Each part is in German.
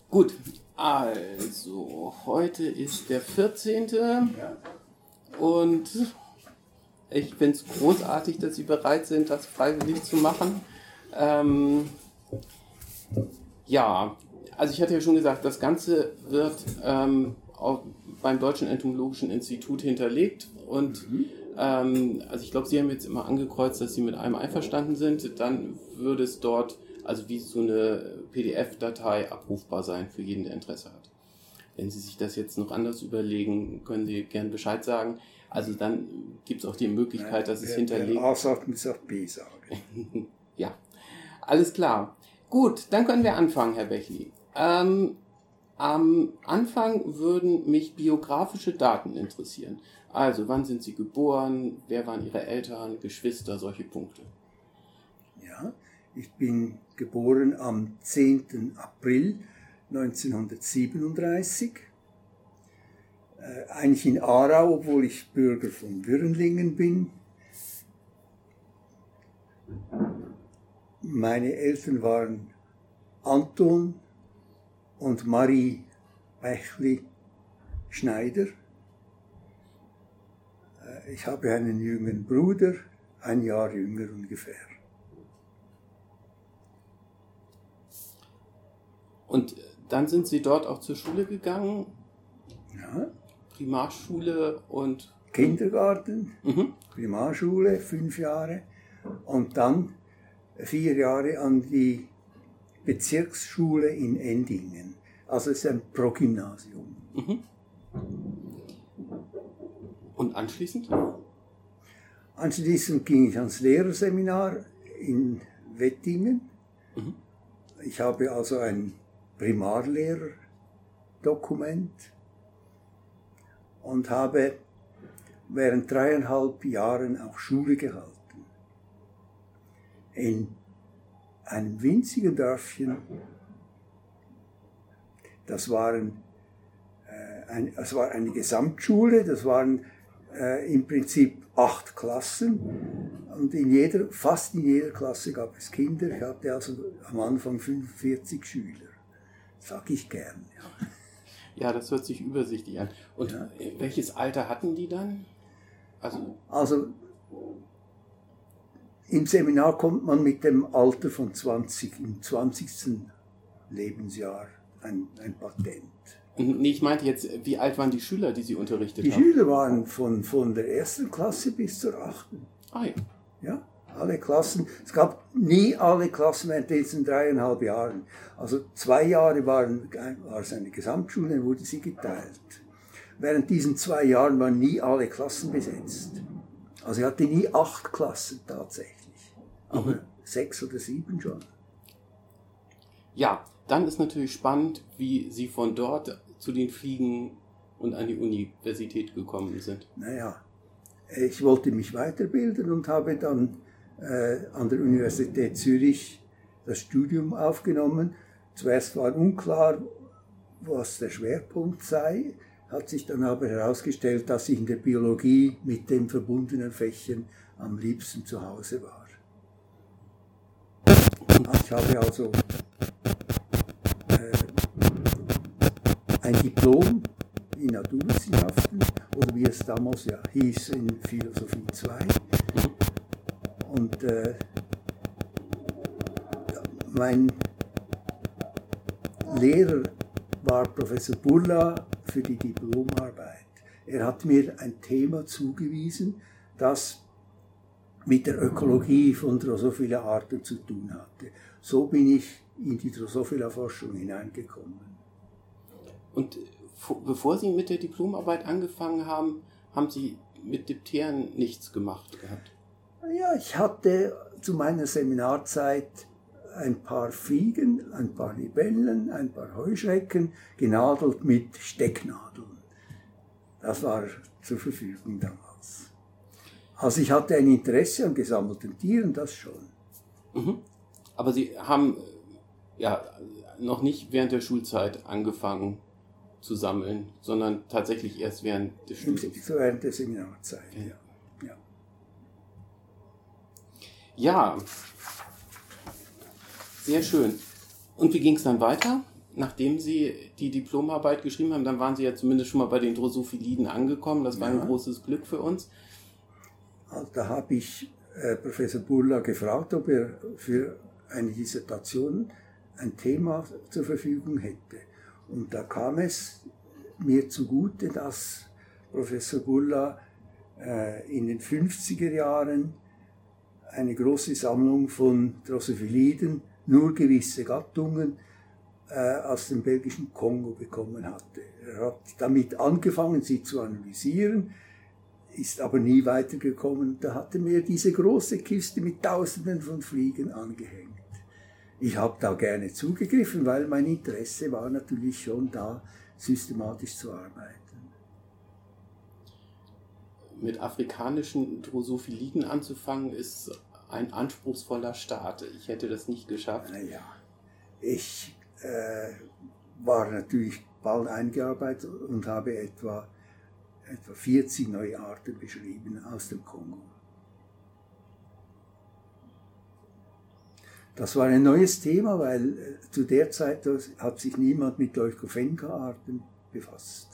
Gut, also heute ist der 14. Und ich finde es großartig, dass Sie bereit sind, das freiwillig zu machen. Ja, also ich hatte ja schon gesagt, das Ganze wird auch beim Deutschen Entomologischen Institut hinterlegt und also ich glaube, Sie haben jetzt immer angekreuzt, dass Sie mit allem einverstanden sind, dann würde es dort also wie so eine PDF-Datei abrufbar sein für jeden, der Interesse hat. Wenn Sie sich das jetzt noch anders überlegen, können Sie gerne Bescheid sagen. Also dann gibt es auch die Möglichkeit, dass es hinterlegt... A sagt, muss auch B sagen. Ja, alles klar. Gut, dann können wir anfangen, Herr Bechli. Am Anfang würden mich biografische Daten interessieren. Also, wann sind Sie geboren? Wer waren Ihre Eltern, Geschwister, solche Punkte? Ja, ich bin geboren am 10. April 1937. Eigentlich in Aarau, obwohl ich Bürger von Würenlingen bin. Meine Eltern waren Anton und Marie Bechli Schneider. Ich habe einen jüngeren Bruder, ein Jahr jünger ungefähr. Und dann sind Sie dort auch zur Schule gegangen? Ja. Primarschule und... Kindergarten, Primarschule, 5 Jahre. Und dann 4 Jahre an die Bezirksschule in Endingen. Also es ist ein Progymnasium. Und anschließend? Anschließend ging ich ans Lehrerseminar in Wettingen. Ich habe also ein Primarlehrerdokument und habe während 3,5 Jahren auch Schule gehalten. In einem winzigen Dörfchen. Das war eine Gesamtschule, das waren im Prinzip 8 Klassen und fast in jeder Klasse gab es Kinder. Ich hatte also am Anfang 45 Schüler. Sag ich gern. Ja, das hört sich übersichtlich an. Und welches Alter hatten die dann? Also im Seminar kommt man mit dem Alter von 20, im 20. Lebensjahr ein Patent. Nee, ich meinte jetzt, wie alt waren die Schüler, die Sie unterrichtet haben? Die Schüler waren von der 1. Klasse bis zur 8. Ah ja. Ja, alle Klassen. Es gab nie alle Klassen während diesen 3,5 Jahren. Also 2 Jahre war es eine Gesamtschule, dann wurde sie geteilt. Während diesen 2 Jahren waren nie alle Klassen besetzt. Also ich hatte nie 8 Klassen tatsächlich, aber 6 oder 7 schon. Ja, dann ist natürlich spannend, wie Sie von dort zu den Fliegen und an die Universität gekommen sind. Naja, ich wollte mich weiterbilden und habe dann an der Universität Zürich das Studium aufgenommen. Zuerst war unklar, was der Schwerpunkt sei, hat sich dann aber herausgestellt, dass ich in der Biologie mit den verbundenen Fächern am liebsten zu Hause war. Ich habe also ein Diplom in Naturwissenschaften, oder wie es damals ja hieß, in Philosophie 2. Und mein Lehrer war Professor Burla für die Diplomarbeit. Er hat mir ein Thema zugewiesen, das mit der Ökologie von Drosophila-Arten zu tun hatte. So bin ich in die Drosophila-Forschung hineingekommen. Und bevor Sie mit der Diplomarbeit angefangen haben, haben Sie mit Dipteren nichts gemacht gehabt? Ja, ich hatte zu meiner Seminarzeit ein paar Fliegen, ein paar Libellen, ein paar Heuschrecken, genadelt mit Stecknadeln. Das war zur Verfügung damals. Also ich hatte ein Interesse an gesammelten Tieren, das schon. Aber Sie haben ja noch nicht während der Schulzeit angefangen zu sammeln, sondern tatsächlich erst während des Studiums. So während der Seminarzeit, ja. Ja, sehr schön. Und wie ging es dann weiter? nachdem Sie die Diplomarbeit geschrieben haben, dann waren Sie ja zumindest schon mal bei den Drosophiliden angekommen. Das war ein großes Glück für uns. Da habe ich Professor Burla gefragt, ob er für eine Dissertation ein Thema zur Verfügung hätte. Und da kam es mir zugute, dass Professor Burla in den 50er Jahren eine große Sammlung von Drosophiliden, nur gewisse Gattungen, aus dem belgischen Kongo bekommen hatte. Er hat damit angefangen, sie zu analysieren, ist aber nie weitergekommen. Da hatte mir diese große Kiste mit Tausenden von Fliegen angehängt. Ich habe da gerne zugegriffen, weil mein Interesse war natürlich schon da, systematisch zu arbeiten. Mit afrikanischen Drosophiliden anzufangen, ist ein anspruchsvoller Start. Ich hätte das nicht geschafft. Naja, ich war natürlich bald eingearbeitet und habe etwa 40 neue Arten beschrieben aus dem Kongo. Das war ein neues Thema, weil zu der Zeit hat sich niemand mit Leucophenga-Arten befasst.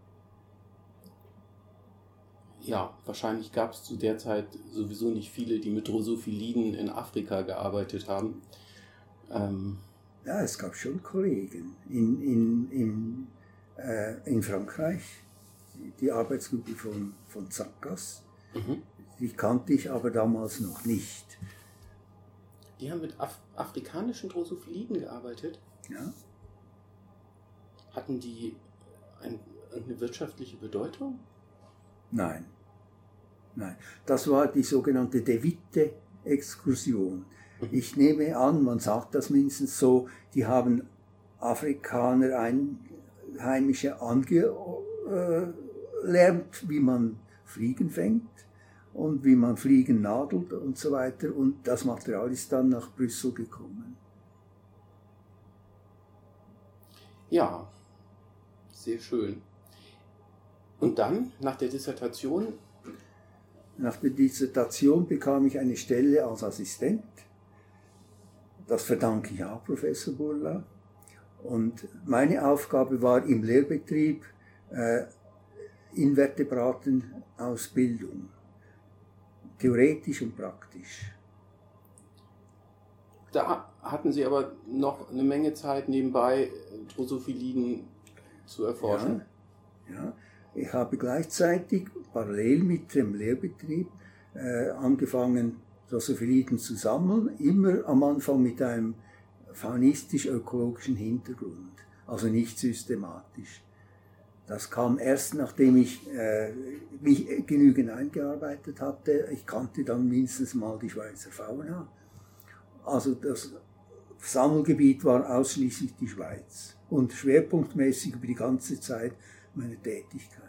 Ja, wahrscheinlich gab es zu der Zeit sowieso nicht viele, die mit Drosophiliden in Afrika gearbeitet haben. Ja, es gab schon Kollegen in Frankreich, die Arbeitsgruppe von Zakas. Die kannte ich aber damals noch nicht. Die haben mit afrikanischen Drosophiliden gearbeitet? Ja. Hatten die eine wirtschaftliche Bedeutung? Nein. Das war die sogenannte De Witte-Exkursion. Ich nehme an, man sagt das mindestens so, die haben Afrikaner, Einheimische angelernt, wie man Fliegen fängt und wie man Fliegen nadelt und so weiter. Und das Material ist dann nach Brüssel gekommen. Ja, sehr schön. Und dann, nach der Dissertation? Nach der Dissertation bekam ich eine Stelle als Assistent. Das verdanke ich auch Professor Burla. Und meine Aufgabe war im Lehrbetrieb Invertebratenausbildung, theoretisch und praktisch. Da hatten Sie aber noch eine Menge Zeit nebenbei, Drosophiliden zu erforschen. Ja. Ich habe gleichzeitig parallel mit dem Lehrbetrieb angefangen, Drosophiliden zu sammeln, immer am Anfang mit einem faunistisch-ökologischen Hintergrund, also nicht systematisch. Das kam erst, nachdem ich mich genügend eingearbeitet hatte. Ich kannte dann mindestens mal die Schweizer Fauna. Also das Sammelgebiet war ausschließlich die Schweiz und schwerpunktmäßig über die ganze Zeit meine Tätigkeit.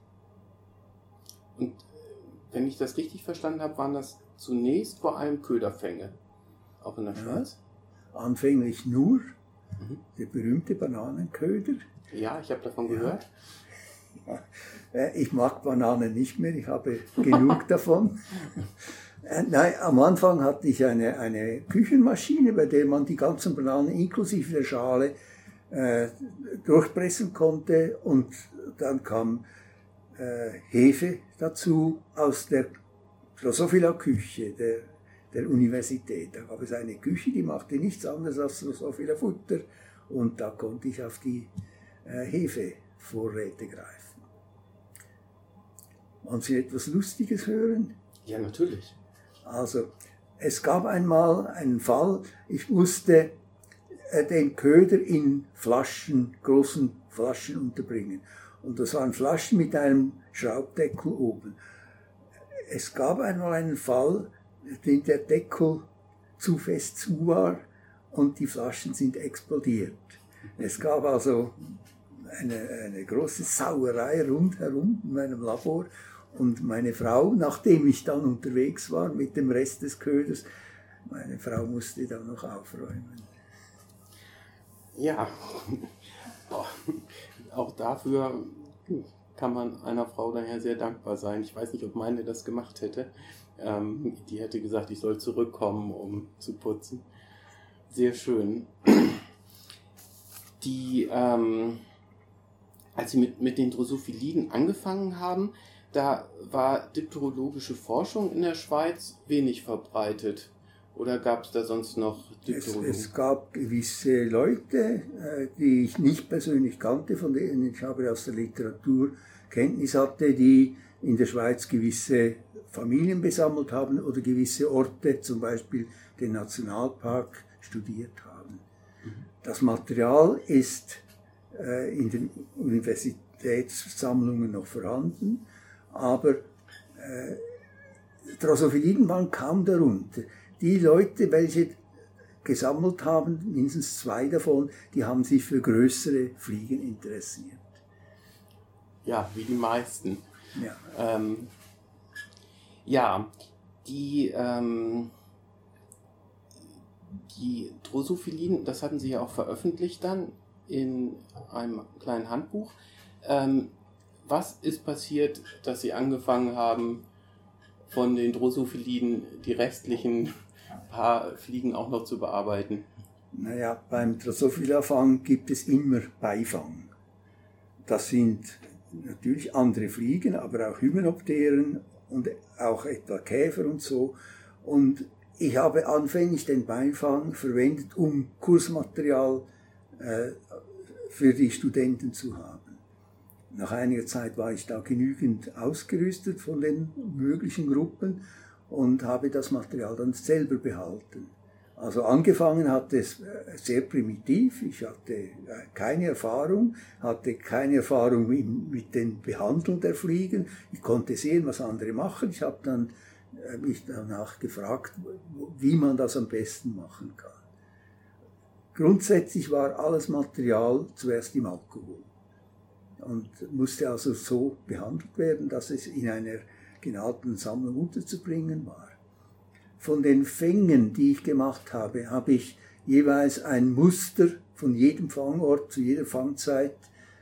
Und wenn ich das richtig verstanden habe, waren das zunächst vor allem Köderfänge, auch in der Schweiz? Anfänglich nur der berühmte Bananenköder. Ja, ich habe davon gehört. Ja. Ich mag Bananen nicht mehr, ich habe genug davon. Nein, am Anfang hatte ich eine Küchenmaschine, bei der man die ganzen Bananen inklusive der Schale durchpressen konnte, und dann kam Hefe dazu aus der Drosophila-Küche der Universität. Da gab es eine Küche, die machte nichts anderes als Drosophila-Futter, und da konnte ich auf die Hefevorräte greifen. Wollen Sie etwas Lustiges hören? Ja, natürlich. Also, es gab einmal einen Fall, ich musste den Köder in Flaschen, großen Flaschen unterbringen. Und das waren Flaschen mit einem Schraubdeckel oben. Es gab einmal einen Fall, in dem der Deckel zu fest zu war und die Flaschen sind explodiert. Es gab also eine große Sauerei rundherum in meinem Labor. Und meine Frau, nachdem ich dann unterwegs war mit dem Rest des Köders, meine Frau musste dann noch aufräumen. Ja, auch dafür kann man einer Frau daher sehr dankbar sein. Ich weiß nicht, ob meine das gemacht hätte. Die hätte gesagt, ich soll zurückkommen, um zu putzen. Sehr schön. als Sie mit den Drosophiliden angefangen haben, da war dipterologische Forschung in der Schweiz wenig verbreitet. Oder gab es da sonst noch Dipterologen? Es gab gewisse Leute, die ich nicht persönlich kannte, von denen ich aber aus der Literatur Kenntnis hatte, die in der Schweiz gewisse Familien besammelt haben oder gewisse Orte, zum Beispiel den Nationalpark, studiert haben. Das Material ist in den Universitätssammlungen noch vorhanden, aber Drosophiliden waren kaum darunter. Die Leute, welche gesammelt haben, mindestens 2 davon, die haben sich für größere Fliegen interessiert. Ja, wie die meisten. Ja, die Drosophiliden, das hatten Sie ja auch veröffentlicht dann in einem kleinen Handbuch. Was ist passiert, dass Sie angefangen haben, von den Drosophiliden die restlichen paar Fliegen auch noch zu bearbeiten? Naja, beim Drosophila-Fang gibt es immer Beifang. Das sind natürlich andere Fliegen, aber auch Hymenopteren und auch etwa Käfer und so. Und ich habe anfänglich den Beifang verwendet, um Kursmaterial für die Studenten zu haben. Nach einiger Zeit war ich da genügend ausgerüstet von den möglichen Gruppen und habe das Material dann selber behalten. Also angefangen hat es sehr primitiv. Ich hatte keine Erfahrung mit dem Behandeln der Fliegen. Ich konnte sehen, was andere machen. Ich habe dann mich danach gefragt, wie man das am besten machen kann. Grundsätzlich war alles Material zuerst im Alkohol und musste also so behandelt werden, dass es in einer genauten Sammlung unterzubringen war. Von den Fängen, die ich gemacht habe, habe ich jeweils ein Muster von jedem Fangort zu jeder Fangzeit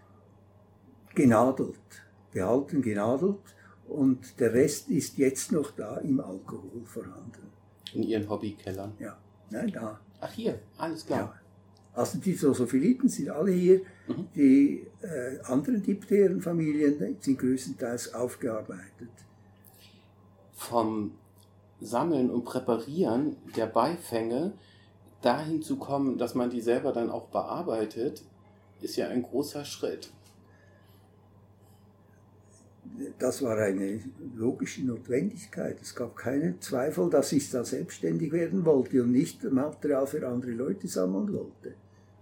behalten, genadelt, und der Rest ist jetzt noch da im Alkohol vorhanden. In Ihren Hobbykellern? Ja, nein, da. Ach, hier, alles klar. Ja. Also die Drosophiliden sind alle hier. Die anderen Dipterenfamilien sind größtenteils aufgearbeitet. Vom Sammeln und Präparieren der Beifänge dahin zu kommen, dass man die selber dann auch bearbeitet, ist ja ein großer Schritt. Das war eine logische Notwendigkeit. Es gab keinen Zweifel, dass ich da selbstständig werden wollte und nicht Material für andere Leute sammeln wollte.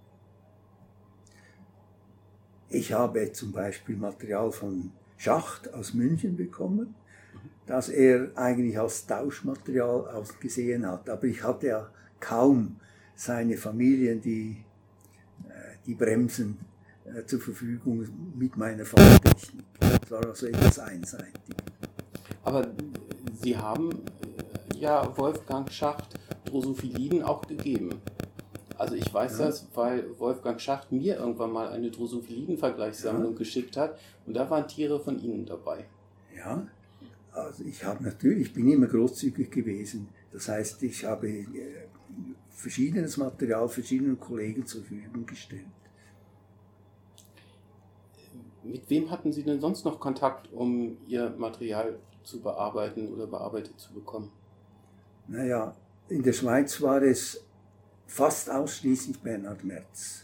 Ich habe zum Beispiel Material von Schacht aus München bekommen, das er eigentlich als Tauschmaterial ausgesehen hat. Aber ich hatte ja kaum seine Familien, die Bremsen zur Verfügung mit meiner Fangtechnik. Das war also etwas einseitig. Aber Sie haben ja Wolfgang Schacht Drosophiliden auch gegeben. Also ich weiß das, weil Wolfgang Schacht mir irgendwann mal eine Drosophiliden-Vergleichssammlung geschickt hat und da waren Tiere von Ihnen dabei. Ja, also ich bin immer großzügig gewesen. Das heißt, ich habe verschiedenes Material verschiedenen Kollegen zur Verfügung gestellt. Mit wem hatten Sie denn sonst noch Kontakt, um Ihr Material zu bearbeiten oder bearbeitet zu bekommen? Naja, in der Schweiz war es fast ausschließlich Bernhard Merz.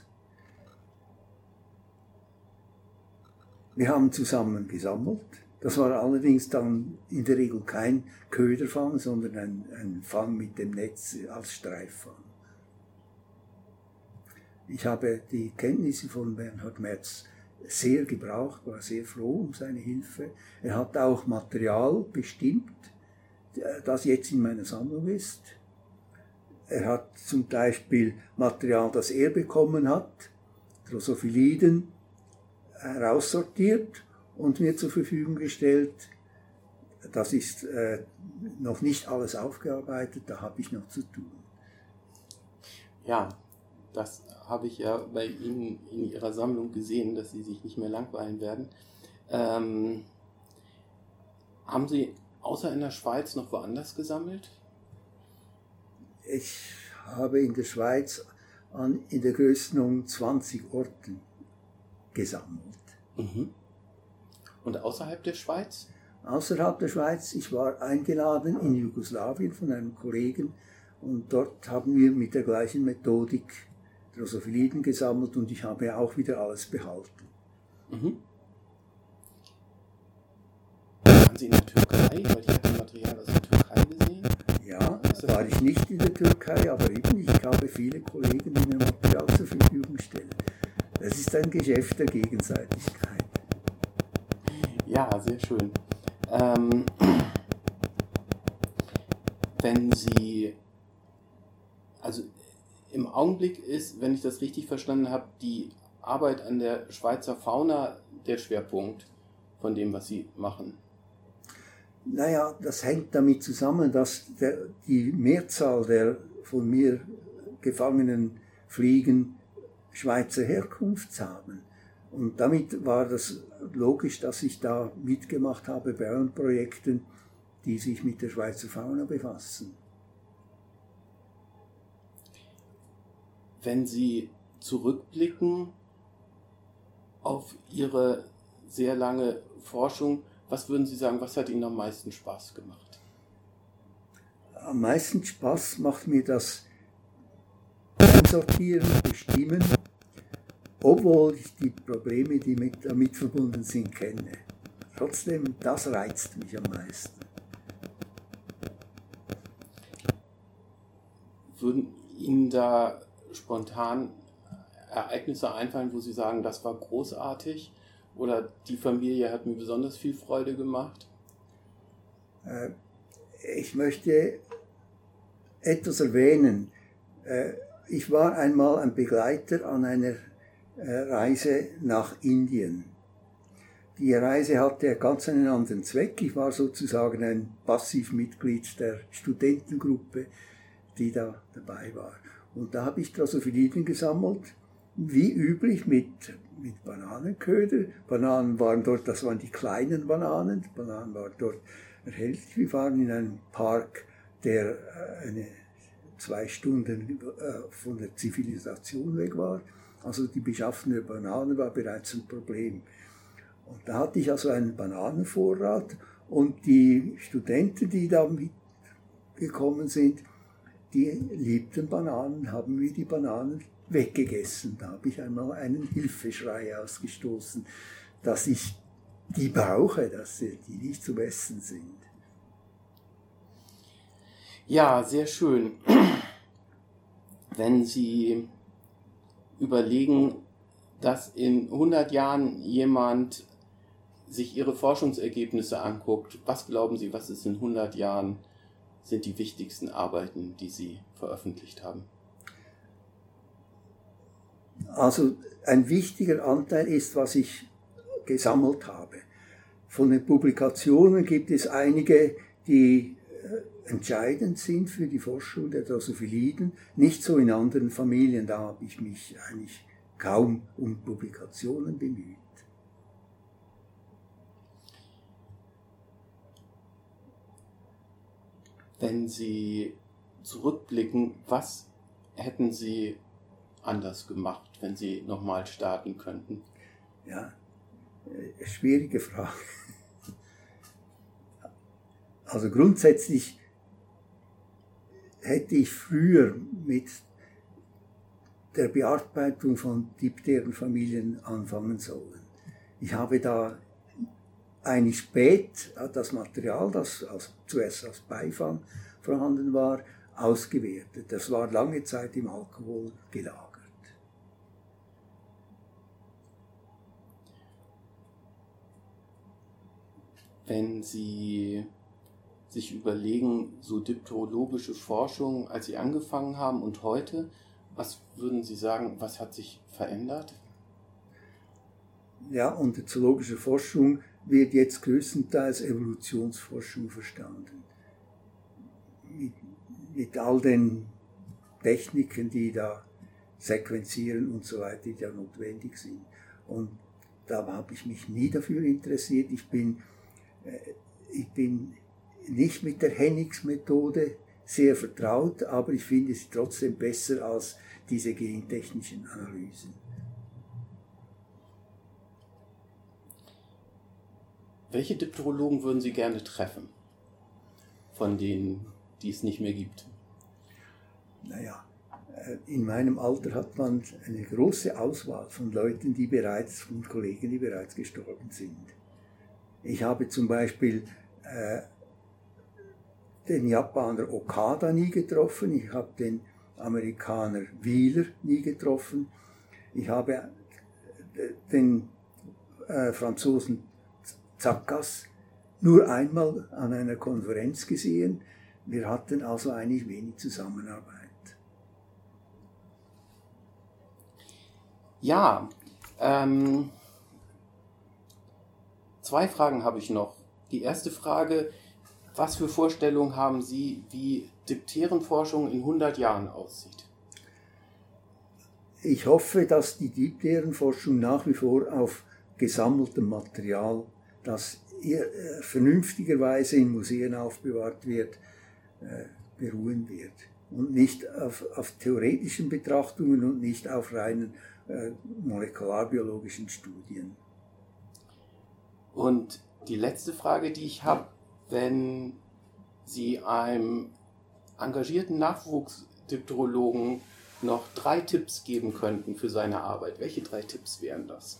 Wir haben zusammen gesammelt. Das war allerdings dann in der Regel kein Köderfang, sondern ein Fang mit dem Netz als Streiffang. Ich habe die Kenntnisse von Bernhard Merz sehr gebraucht, war sehr froh um seine Hilfe. Er hat auch Material bestimmt, das jetzt in meiner Sammlung ist. Er hat zum Beispiel Material, das er bekommen hat, Drosophiliden, heraussortiert und mir zur Verfügung gestellt. Das ist noch nicht alles aufgearbeitet, da habe ich noch zu tun. Ja, das habe ich ja bei Ihnen in Ihrer Sammlung gesehen, dass Sie sich nicht mehr langweilen werden. Haben Sie außer in der Schweiz noch woanders gesammelt? Ich habe in der Schweiz in der Größenordnung 20 Orten gesammelt. Mhm. Und außerhalb der Schweiz? Außerhalb der Schweiz, ich war eingeladen in Jugoslawien von einem Kollegen und dort haben wir mit der gleichen Methodik Drosophiliden gesammelt und ich habe auch wieder alles behalten. Mhm. Waren Sie in der Türkei? Weil ich habe Material aus der Türkei gesehen. Ja, war ich nicht in der Türkei, aber eben, ich habe viele Kollegen, die mir Material zur Verfügung stellen. Das ist ein Geschäft der Gegenseitigkeit. Ja, sehr schön. Wenn Sie, also im Augenblick ist, wenn ich das richtig verstanden habe, die Arbeit an der Schweizer Fauna der Schwerpunkt von dem, was Sie machen. Naja, das hängt damit zusammen, dass die Mehrzahl der von mir gefangenen Fliegen Schweizer Herkunft haben. Und damit war das logisch, dass ich da mitgemacht habe bei allen Projekten, die sich mit der Schweizer Fauna befassen. Wenn Sie zurückblicken auf Ihre sehr lange Forschung, was würden Sie sagen, was hat Ihnen am meisten Spaß gemacht? Am meisten Spaß macht mir das Einsortieren, Bestimmen, obwohl ich die Probleme, die damit verbunden sind, kenne. Trotzdem, das reizt mich am meisten. Würden Ihnen da spontan Ereignisse einfallen, wo Sie sagen, das war großartig oder die Familie hat mir besonders viel Freude gemacht? Ich möchte etwas erwähnen. Ich war einmal ein Begleiter an einer Reise nach Indien. Die Reise hatte ganz einen anderen Zweck. Ich war sozusagen ein Passivmitglied der Studentengruppe, die da dabei war. Und da habe ich Drosophiliden gesammelt, wie üblich mit Bananenköder. Bananen waren dort, das waren die kleinen Bananen. Die Bananen waren dort erhältlich. Wir waren in einem Park, der 2 Stunden von der Zivilisation weg war. Also die Beschaffung der Bananen war bereits ein Problem. Und da hatte ich also einen Bananenvorrat und die Studenten, die da mitgekommen sind, die liebten Bananen, haben mir die Bananen weggegessen. Da habe ich einmal einen Hilfeschrei ausgestoßen, dass ich die brauche, dass die nicht zum Essen sind. Ja, sehr schön. Wenn Sie überlegen, dass in 100 Jahren jemand sich Ihre Forschungsergebnisse anguckt, was glauben Sie, was ist in 100 Jahren sind die wichtigsten Arbeiten, die Sie veröffentlicht haben? Also ein wichtiger Anteil ist, was ich gesammelt habe. Von den Publikationen gibt es einige, die entscheidend sind für die Forschung der Drosophiliden. Nicht so in anderen Familien, da habe ich mich eigentlich kaum um Publikationen bemüht. Wenn Sie zurückblicken, was hätten Sie anders gemacht, wenn Sie nochmal starten könnten? Ja, schwierige Frage. Also grundsätzlich hätte ich früher mit der Bearbeitung von Dipterenfamilien anfangen sollen. Ich habe da eigentlich spät das Material, das zuerst als Beifang vorhanden war, ausgewertet. Das war lange Zeit im Alkohol gelagert. Wenn Sie sich überlegen, so dipterologische Forschung, als Sie angefangen haben und heute, was würden Sie sagen, was hat sich verändert? Ja, unter zoologischer Forschung wird jetzt größtenteils Evolutionsforschung verstanden. Mit all den Techniken, die da sequenzieren und so weiter, die da notwendig sind. Und da habe ich mich nie dafür interessiert. Ich bin nicht mit der Hennigs-Methode sehr vertraut, aber ich finde sie trotzdem besser als diese gentechnischen Analysen. Welche Dipterologen würden Sie gerne treffen, von denen, die es nicht mehr gibt? Naja, in meinem Alter hat man eine große Auswahl von Leuten, von Kollegen, die bereits gestorben sind. Ich habe zum Beispiel den Japaner Okada nie getroffen, ich habe den Amerikaner Wheeler nie getroffen, ich habe den Franzosen Zackas nur einmal an einer Konferenz gesehen. Wir hatten also eigentlich wenig Zusammenarbeit. Ja, 2 Fragen habe ich noch. Die erste Frage: Was für Vorstellungen haben Sie, wie Dipterenforschung in 100 Jahren aussieht? Ich hoffe, dass die Dipterenforschung nach wie vor auf gesammeltem Material, das vernünftigerweise in Museen aufbewahrt wird, beruhen wird. Und nicht auf theoretischen Betrachtungen und nicht auf reinen molekularbiologischen Studien. Und die letzte Frage, die ich habe: Wenn Sie einem engagierten Nachwuchsdipterologen noch 3 Tipps geben könnten für seine Arbeit, welche 3 Tipps wären das?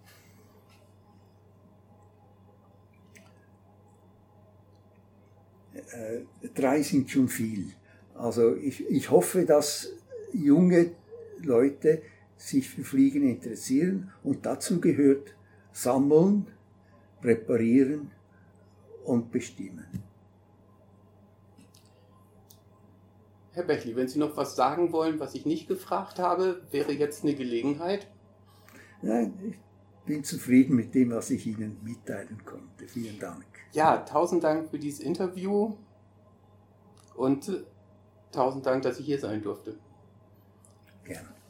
Drei sind schon viel. Also ich hoffe, dass junge Leute sich für Fliegen interessieren und dazu gehört sammeln, präparieren und bestimmen. Herr Bächli, wenn Sie noch was sagen wollen, was ich nicht gefragt habe, wäre jetzt eine Gelegenheit. Nein, ich bin zufrieden mit dem, was ich Ihnen mitteilen konnte. Vielen Dank. Ja, 1000 Dank für dieses Interview und 1000 Dank, dass ich hier sein durfte. Gerne.